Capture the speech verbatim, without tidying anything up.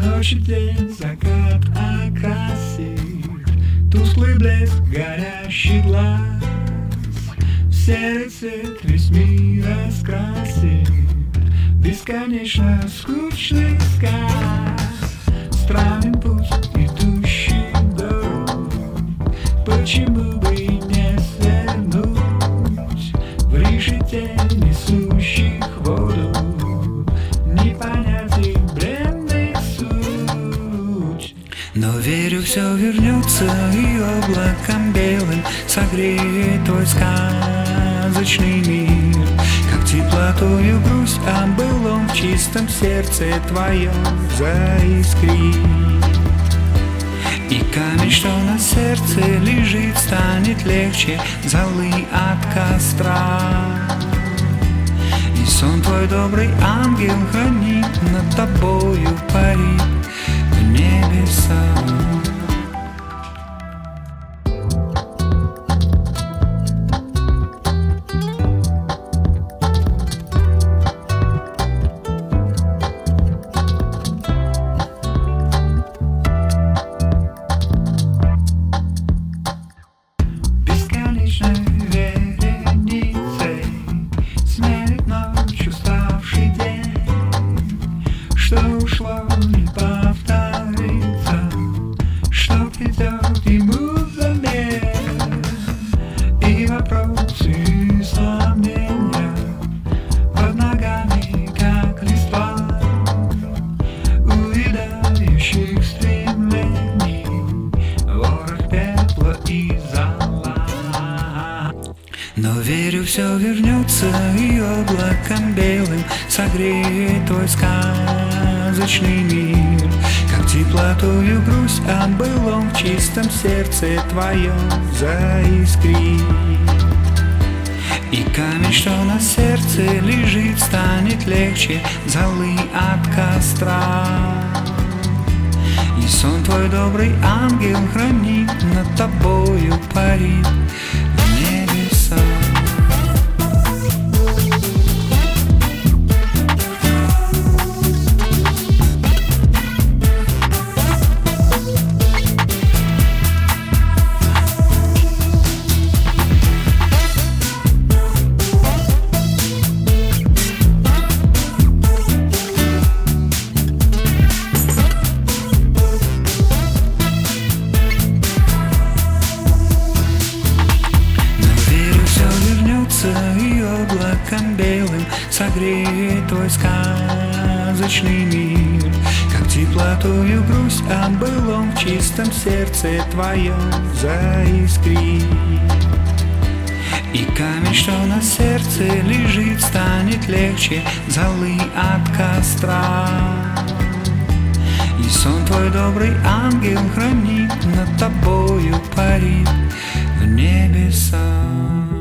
Ночь и день, закат окрасит тусклый блеск горящий глаз. В серый цвет весь мир раскрасит бесконечно скучный сказ. Странный путь, идущий в дорогу, почему бы и не свернуть в решете несущих воду? Не понять их бренный суть. Но верю, все вернется, и облаком белым согреет твой сказочный мир. Как теплотою грусть о былом в чистом сердце твоем заискрит. И камень, что на сердце лежит, станет легче золы от костра. И сон твой добрый ангел хранит, над тобою парит в небеса. Что ушло, не повторится, что придет ему взамен. И вопросы, и сомнения под ногами, как листва увядающих стремлений, ворох пепла и зола. Но верю, все вернется, и облаком белым согреет твой сказочный мир. Как теплотою грусть о былом в чистом сердце твоем заискрит. И камень, что на сердце лежит, станет легче золы от костра. И сон твой добрый ангел хранит, над тобою парит в небеса. И облаком белым согреет твой сказочный мир. Как теплотою грусть о былом в чистом сердце твоем заискрит. И камень, что на сердце лежит, станет легче золы от костра. И сон твой добрый ангел хранит, над тобою парит в небеса.